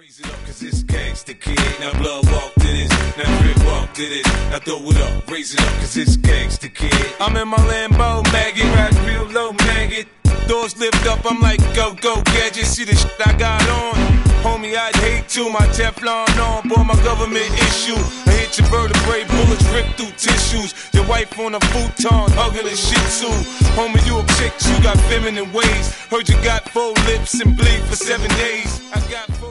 Raise it up, cause it's gangsta kid. Now blood walk to this, now drip walk to this. Now throw it up, raise it up, cause it's gangsta kid. I'm in my Lambo, maggot, ride real low, maggot. Doors lift up, I'm like, go, go, gadget. See the shit I got on. Homie, I'd hate to, my Teflon on, boy, my government issue. I hit your vertebrae, bullets rip through tissues. Your wife on a futon, hugging a shih tzu. Homie, you a chick, you got feminine ways. Heard you got 4 lips and bleed for 7 days. I got 4